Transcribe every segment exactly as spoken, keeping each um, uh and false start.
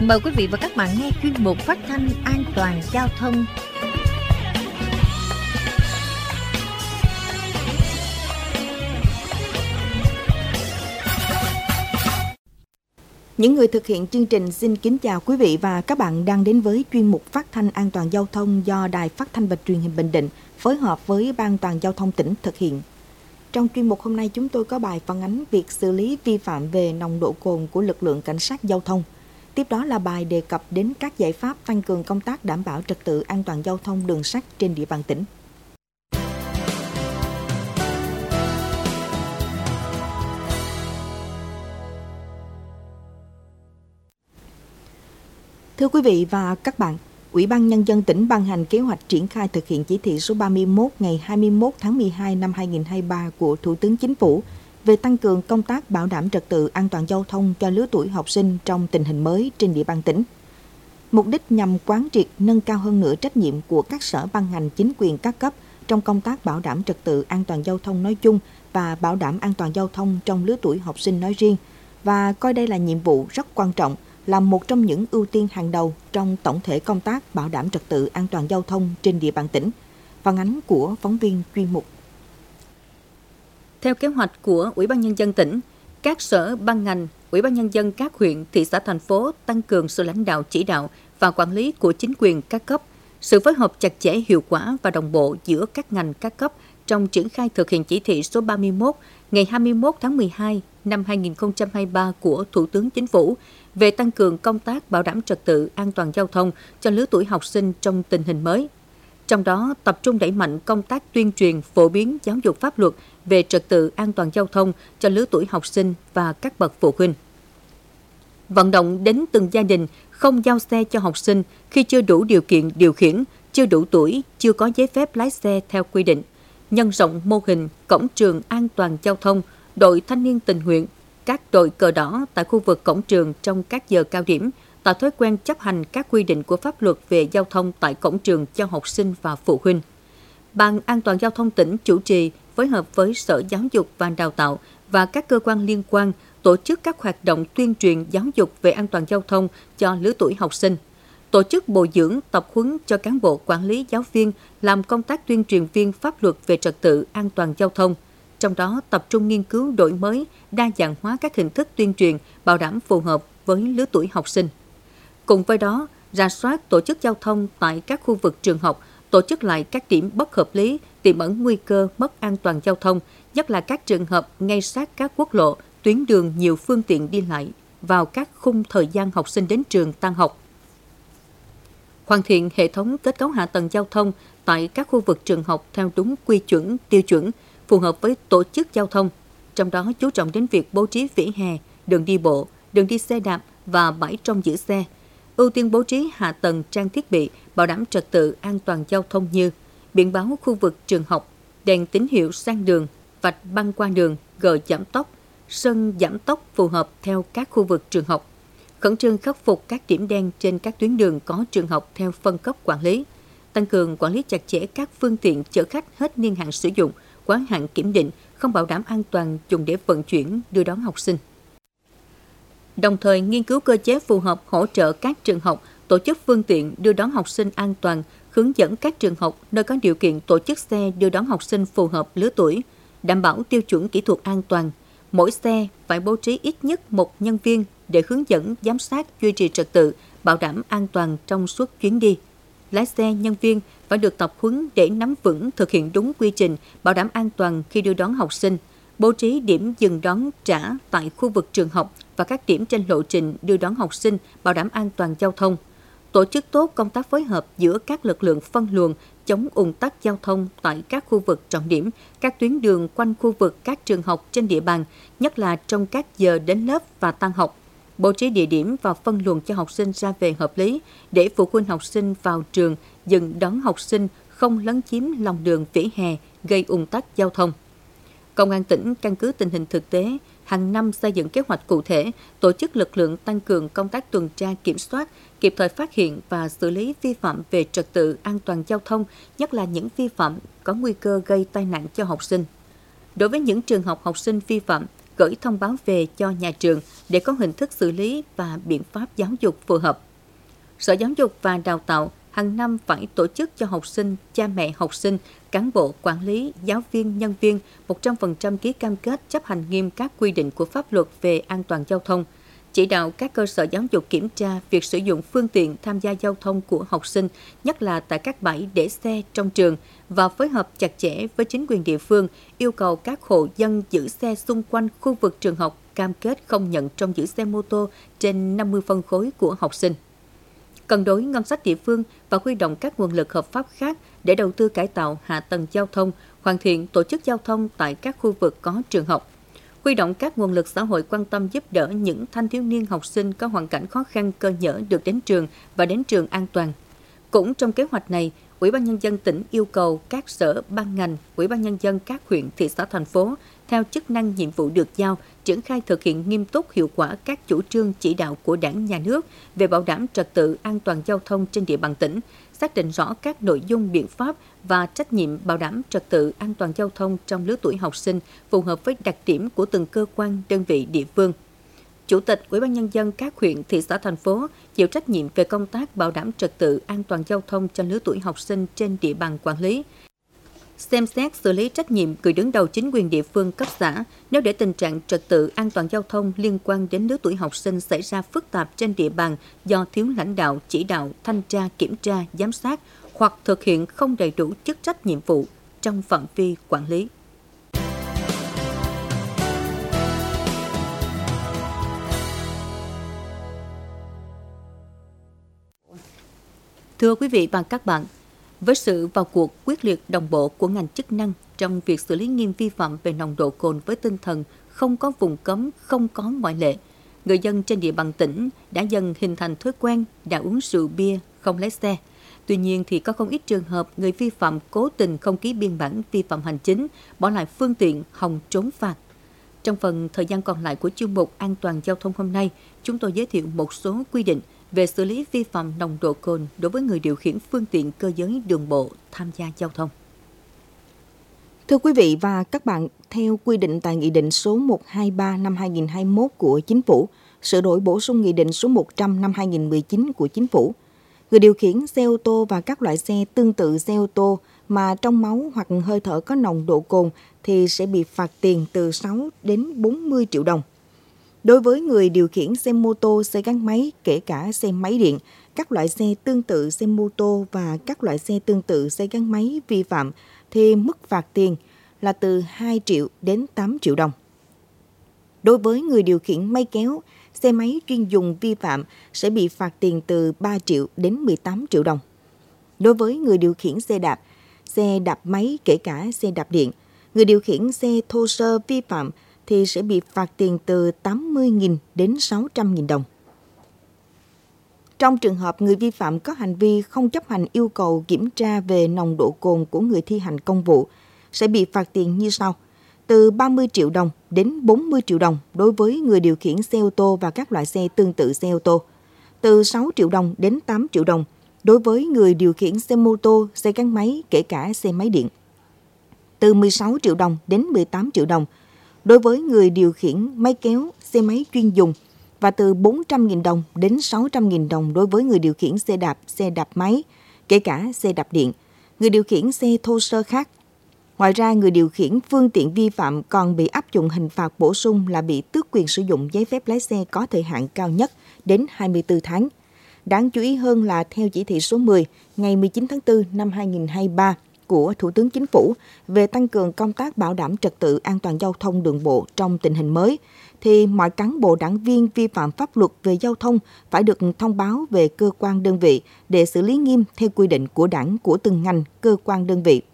Mời quý vị và các bạn nghe chuyên mục phát thanh an toàn giao thông. Những người thực hiện chương trình xin kính chào quý vị và các bạn đang đến với chuyên mục phát thanh an toàn giao thông do Đài Phát thanh và Truyền hình Bình Định phối hợp với Ban An toàn giao thông tỉnh thực hiện. Trong chuyên mục hôm nay chúng tôi có bài phản ánh việc xử lý vi phạm về nồng độ cồn của lực lượng cảnh sát giao thông. Tiếp đó là bài đề cập đến các giải pháp tăng cường công tác đảm bảo trật tự an toàn giao thông đường sắt trên địa bàn tỉnh. Thưa quý vị và các bạn, Ủy ban Nhân dân tỉnh ban hành kế hoạch triển khai thực hiện chỉ thị số ba mươi mốt ngày hai mươi mốt tháng mười hai năm hai nghìn không trăm hai mươi ba của Thủ tướng Chính phủ về tăng cường công tác bảo đảm trật tự an toàn giao thông cho lứa tuổi học sinh trong tình hình mới trên địa bàn tỉnh. Mục đích nhằm quán triệt nâng cao hơn nữa trách nhiệm của các sở ban ngành chính quyền các cấp trong công tác bảo đảm trật tự an toàn giao thông nói chung và bảo đảm an toàn giao thông trong lứa tuổi học sinh nói riêng, và coi đây là nhiệm vụ rất quan trọng, là một trong những ưu tiên hàng đầu trong tổng thể công tác bảo đảm trật tự an toàn giao thông trên địa bàn tỉnh. Phản ánh của phóng viên chuyên mục. Theo kế hoạch của Ủy ban Nhân dân tỉnh, các sở ban ngành, Ủy ban Nhân dân các huyện, thị xã, thành phố tăng cường sự lãnh đạo chỉ đạo và quản lý của chính quyền các cấp, sự phối hợp chặt chẽ, hiệu quả và đồng bộ giữa các ngành các cấp trong triển khai thực hiện chỉ thị số ba mươi mốt ngày hai mươi mốt tháng mười hai năm hai nghìn không trăm hai mươi ba của Thủ tướng Chính phủ về tăng cường công tác bảo đảm trật tự an toàn giao thông cho lứa tuổi học sinh trong tình hình mới. Trong đó, tập trung đẩy mạnh công tác tuyên truyền, phổ biến giáo dục pháp luật về trật tự an toàn giao thông cho lứa tuổi học sinh và các bậc phụ huynh. Vận động đến từng gia đình không giao xe cho học sinh khi chưa đủ điều kiện điều khiển, chưa đủ tuổi, chưa có giấy phép lái xe theo quy định. Nhân rộng mô hình cổng trường an toàn giao thông, đội thanh niên tình nguyện, các đội cờ đỏ tại khu vực cổng trường trong các giờ cao điểm, tạo thói quen chấp hành các quy định của pháp luật về giao thông tại cổng trường cho học sinh và phụ huynh. Ban An toàn giao thông tỉnh chủ trì phối hợp với Sở Giáo dục và Đào tạo và các cơ quan liên quan tổ chức các hoạt động tuyên truyền giáo dục về an toàn giao thông cho lứa tuổi học sinh, tổ chức bồi dưỡng tập huấn cho cán bộ quản lý giáo viên làm công tác tuyên truyền viên pháp luật về trật tự an toàn giao thông, trong đó tập trung nghiên cứu đổi mới, đa dạng hóa các hình thức tuyên truyền bảo đảm phù hợp với lứa tuổi học sinh. Cùng với đó, rà soát tổ chức giao thông tại các khu vực trường học, tổ chức lại các điểm bất hợp lý, tiềm ẩn nguy cơ mất an toàn giao thông, nhất là các trường hợp ngay sát các quốc lộ, tuyến đường nhiều phương tiện đi lại vào các khung thời gian học sinh đến trường tan học. Hoàn thiện hệ thống kết cấu hạ tầng giao thông tại các khu vực trường học theo đúng quy chuẩn, tiêu chuẩn, phù hợp với tổ chức giao thông, trong đó chú trọng đến việc bố trí vỉa hè, đường đi bộ, đường đi xe đạp và bãi trông giữ xe, ưu tiên bố trí hạ tầng trang thiết bị bảo đảm trật tự an toàn giao thông như biển báo khu vực trường học, đèn tín hiệu sang đường, vạch băng qua đường, gờ giảm tốc, sân giảm tốc phù hợp theo các khu vực trường học, khẩn trương khắc phục các điểm đen trên các tuyến đường có trường học theo phân cấp quản lý, tăng cường quản lý chặt chẽ các phương tiện chở khách hết niên hạn sử dụng, quá hạn kiểm định, không bảo đảm an toàn dùng để vận chuyển, đưa đón học sinh. Đồng thời nghiên cứu cơ chế phù hợp hỗ trợ các trường học tổ chức phương tiện đưa đón học sinh an toàn, hướng dẫn các trường học nơi có điều kiện tổ chức xe đưa đón học sinh phù hợp lứa tuổi, đảm bảo tiêu chuẩn kỹ thuật an toàn. Mỗi xe phải bố trí ít nhất một nhân viên để hướng dẫn, giám sát, duy trì trật tự, bảo đảm an toàn trong suốt chuyến đi. Lái xe, nhân viên phải được tập huấn để nắm vững, thực hiện đúng quy trình, bảo đảm an toàn khi đưa đón học sinh, bố trí điểm dừng đón trả tại khu vực trường học và các điểm trên lộ trình đưa đón học sinh, bảo đảm an toàn giao thông. Tổ chức tốt công tác phối hợp giữa các lực lượng phân luồng, chống ùn tắc giao thông tại các khu vực trọng điểm, các tuyến đường quanh khu vực các trường học trên địa bàn, nhất là trong các giờ đến lớp và tan học. Bố trí địa điểm và phân luồng cho học sinh ra về hợp lý để phụ huynh học sinh vào trường dừng đón học sinh không lấn chiếm lòng đường vỉa hè gây ùn tắc giao thông. Công an tỉnh căn cứ tình hình thực tế, hàng năm xây dựng kế hoạch cụ thể, tổ chức lực lượng tăng cường công tác tuần tra kiểm soát, kịp thời phát hiện và xử lý vi phạm về trật tự an toàn giao thông, nhất là những vi phạm có nguy cơ gây tai nạn cho học sinh. Đối với những trường hợp học sinh vi phạm, gửi thông báo về cho nhà trường để có hình thức xử lý và biện pháp giáo dục phù hợp. Sở Giáo dục và Đào tạo hàng năm phải tổ chức cho học sinh, cha mẹ học sinh, cán bộ, quản lý, giáo viên, nhân viên một trăm phần trăm ký cam kết chấp hành nghiêm các quy định của pháp luật về an toàn giao thông, chỉ đạo các cơ sở giáo dục kiểm tra việc sử dụng phương tiện tham gia giao thông của học sinh, nhất là tại các bãi để xe trong trường, và phối hợp chặt chẽ với chính quyền địa phương, yêu cầu các hộ dân giữ xe xung quanh khu vực trường học cam kết không nhận trông giữ xe mô tô trên năm mươi phân khối của học sinh. Cân đối ngân sách địa phương và huy động các nguồn lực hợp pháp khác để đầu tư cải tạo hạ tầng giao thông, hoàn thiện tổ chức giao thông tại các khu vực có trường học. Huy động các nguồn lực xã hội quan tâm giúp đỡ những thanh thiếu niên học sinh có hoàn cảnh khó khăn cơ nhỡ được đến trường và đến trường an toàn. Cũng trong kế hoạch này, Ủy ban Nhân dân tỉnh yêu cầu các sở ban ngành, Ủy ban Nhân dân các huyện, thị xã, thành phố theo chức năng nhiệm vụ được giao, triển khai thực hiện nghiêm túc hiệu quả các chủ trương chỉ đạo của Đảng, Nhà nước về bảo đảm trật tự an toàn giao thông trên địa bàn tỉnh, xác định rõ các nội dung, biện pháp và trách nhiệm bảo đảm trật tự an toàn giao thông trong lứa tuổi học sinh phù hợp với đặc điểm của từng cơ quan, đơn vị, địa phương. Chủ tịch Ủy ban Nhân dân các huyện, thị xã, thành phố chịu trách nhiệm về công tác bảo đảm trật tự an toàn giao thông cho lứa tuổi học sinh trên địa bàn quản lý. Xem xét xử lý trách nhiệm người đứng đầu chính quyền địa phương cấp xã nếu để tình trạng trật tự an toàn giao thông liên quan đến lứa tuổi học sinh xảy ra phức tạp trên địa bàn do thiếu lãnh đạo, chỉ đạo, thanh tra, kiểm tra, giám sát hoặc thực hiện không đầy đủ chức trách nhiệm vụ trong phạm vi quản lý. Thưa quý vị và các bạn, với sự vào cuộc quyết liệt đồng bộ của ngành chức năng trong việc xử lý nghiêm vi phạm về nồng độ cồn với tinh thần không có vùng cấm, không có ngoại lệ, người dân trên địa bàn tỉnh đã dần hình thành thói quen đã uống rượu bia, không lái xe. Tuy nhiên thì có không ít trường hợp người vi phạm cố tình không ký biên bản vi phạm hành chính, bỏ lại phương tiện hòng trốn phạt. Trong phần thời gian còn lại của chương mục An toàn giao thông hôm nay, chúng tôi giới thiệu một số quy định về xử lý vi phạm nồng độ cồn đối với người điều khiển phương tiện cơ giới đường bộ tham gia giao thông. Thưa quý vị và các bạn, theo quy định tại Nghị định số một trăm hai mươi ba năm hai nghìn không trăm hai mươi mốt của Chính phủ, sửa đổi bổ sung Nghị định số một trăm năm hai nghìn không trăm mười chín của Chính phủ, người điều khiển xe ô tô và các loại xe tương tự xe ô tô mà trong máu hoặc hơi thở có nồng độ cồn thì sẽ bị phạt tiền từ sáu đến bốn mươi triệu đồng. Đối với người điều khiển xe mô tô, xe gắn máy, kể cả xe máy điện, các loại xe tương tự xe mô tô và các loại xe tương tự xe gắn máy vi phạm thì mức phạt tiền là từ hai triệu đến tám triệu đồng. Đối với người điều khiển máy kéo, xe máy chuyên dùng vi phạm sẽ bị phạt tiền từ ba triệu đến mười tám triệu đồng. Đối với người điều khiển xe đạp, xe đạp máy kể cả xe đạp điện, người điều khiển xe thô sơ vi phạm thì sẽ bị phạt tiền từ tám mươi nghìn đến sáu trăm nghìn đồng. Trong trường hợp người vi phạm có hành vi không chấp hành yêu cầu kiểm tra về nồng độ cồn của người thi hành công vụ, sẽ bị phạt tiền như sau: từ ba mươi triệu đồng đến bốn mươi triệu đồng đối với người điều khiển xe ô tô và các loại xe tương tự xe ô tô, từ sáu triệu đồng đến tám triệu đồng đối với người điều khiển xe mô tô, xe gắn máy, kể cả xe máy điện, từ mười sáu triệu đồng đến mười tám triệu đồng đối với người điều khiển máy kéo, xe máy chuyên dùng, và từ bốn trăm nghìn đồng đến sáu trăm nghìn đồng đối với người điều khiển xe đạp, xe đạp máy, kể cả xe đạp điện, người điều khiển xe thô sơ khác. Ngoài ra, người điều khiển phương tiện vi phạm còn bị áp dụng hình phạt bổ sung là bị tước quyền sử dụng giấy phép lái xe có thời hạn cao nhất đến hai mươi tư tháng. Đáng chú ý hơn là theo chỉ thị số mười ngày mười chín tháng tư năm hai nghìn không trăm hai mươi ba của Thủ tướng Chính phủ về tăng cường công tác bảo đảm trật tự an toàn giao thông đường bộ trong tình hình mới, thì mọi cán bộ đảng viên vi phạm pháp luật về giao thông phải được thông báo về cơ quan đơn vị để xử lý nghiêm theo quy định của Đảng, của từng ngành, cơ quan đơn vị.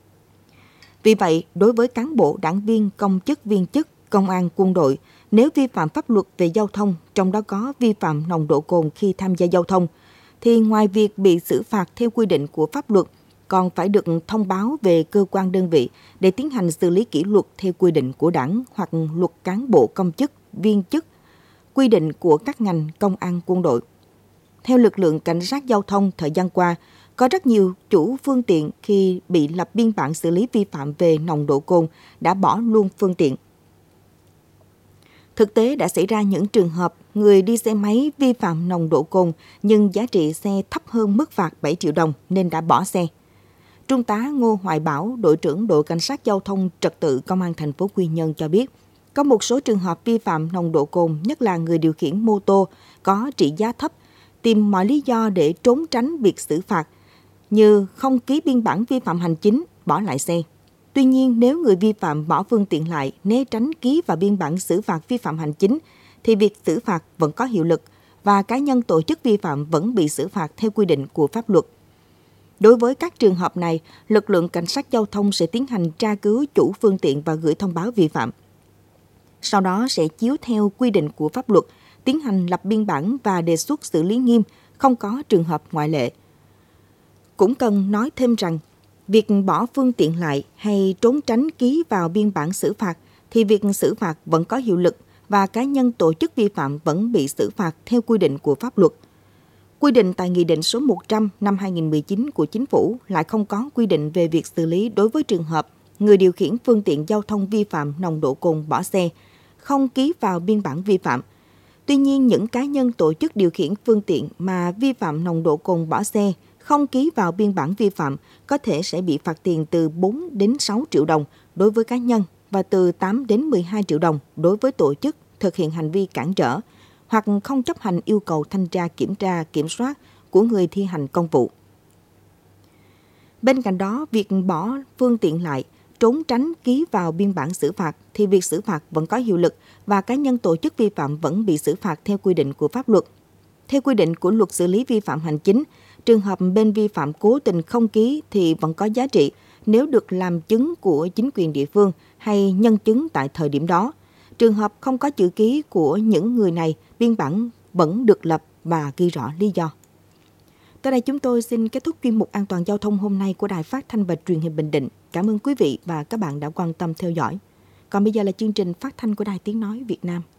Vì vậy, đối với cán bộ, đảng viên, công chức, viên chức, công an, quân đội, nếu vi phạm pháp luật về giao thông, trong đó có vi phạm nồng độ cồn khi tham gia giao thông, thì ngoài việc bị xử phạt theo quy định của pháp luật, còn phải được thông báo về cơ quan đơn vị để tiến hành xử lý kỷ luật theo quy định của Đảng hoặc luật cán bộ công chức, viên chức, quy định của các ngành công an, quân đội. Theo lực lượng cảnh sát giao thông thời gian qua, có rất nhiều chủ phương tiện khi bị lập biên bản xử lý vi phạm về nồng độ cồn đã bỏ luôn phương tiện. Thực tế đã xảy ra những trường hợp người đi xe máy vi phạm nồng độ cồn nhưng giá trị xe thấp hơn mức phạt bảy triệu đồng nên đã bỏ xe. Trung tá Ngô Hoài Bảo, đội trưởng đội cảnh sát giao thông trật tự công an thành phố Quy Nhơn cho biết, có một số trường hợp vi phạm nồng độ cồn, nhất là người điều khiển mô tô có trị giá thấp, tìm mọi lý do để trốn tránh việc xử phạt, như không ký biên bản vi phạm hành chính, bỏ lại xe. Tuy nhiên, nếu người vi phạm bỏ phương tiện lại, né tránh ký vào biên bản xử phạt vi phạm hành chính, thì việc xử phạt vẫn có hiệu lực và cá nhân tổ chức vi phạm vẫn bị xử phạt theo quy định của pháp luật. Đối với các trường hợp này, lực lượng cảnh sát giao thông sẽ tiến hành tra cứu chủ phương tiện và gửi thông báo vi phạm. Sau đó sẽ chiếu theo quy định của pháp luật, tiến hành lập biên bản và đề xuất xử lý nghiêm, không có trường hợp ngoại lệ. Cũng cần nói thêm rằng, việc bỏ phương tiện lại hay trốn tránh ký vào biên bản xử phạt thì việc xử phạt vẫn có hiệu lực và cá nhân tổ chức vi phạm vẫn bị xử phạt theo quy định của pháp luật. Quy định tại Nghị định số một trăm năm hai nghìn không trăm mười chín của Chính phủ lại không có quy định về việc xử lý đối với trường hợp người điều khiển phương tiện giao thông vi phạm nồng độ cồn bỏ xe, không ký vào biên bản vi phạm. Tuy nhiên, những cá nhân tổ chức điều khiển phương tiện mà vi phạm nồng độ cồn bỏ xe, không ký vào biên bản vi phạm có thể sẽ bị phạt tiền từ bốn đến sáu triệu đồng đối với cá nhân và từ tám đến mười hai triệu đồng đối với tổ chức thực hiện hành vi cản trở hoặc không chấp hành yêu cầu thanh tra kiểm tra kiểm soát của người thi hành công vụ. Bên cạnh đó, việc bỏ phương tiện lại, trốn tránh ký vào biên bản xử phạt thì việc xử phạt vẫn có hiệu lực và cá nhân tổ chức vi phạm vẫn bị xử phạt theo quy định của pháp luật. Theo quy định của luật xử lý vi phạm hành chính, trường hợp bên vi phạm cố tình không ký thì vẫn có giá trị nếu được làm chứng của chính quyền địa phương hay nhân chứng tại thời điểm đó. Trường hợp không có chữ ký của những người này, biên bản vẫn được lập và ghi rõ lý do. Tới đây chúng tôi xin kết thúc chuyên mục An toàn giao thông hôm nay của Đài Phát thanh và Truyền hình Bình Định. Cảm ơn quý vị và các bạn đã quan tâm theo dõi. Còn bây giờ là chương trình phát thanh của Đài Tiếng nói Việt Nam.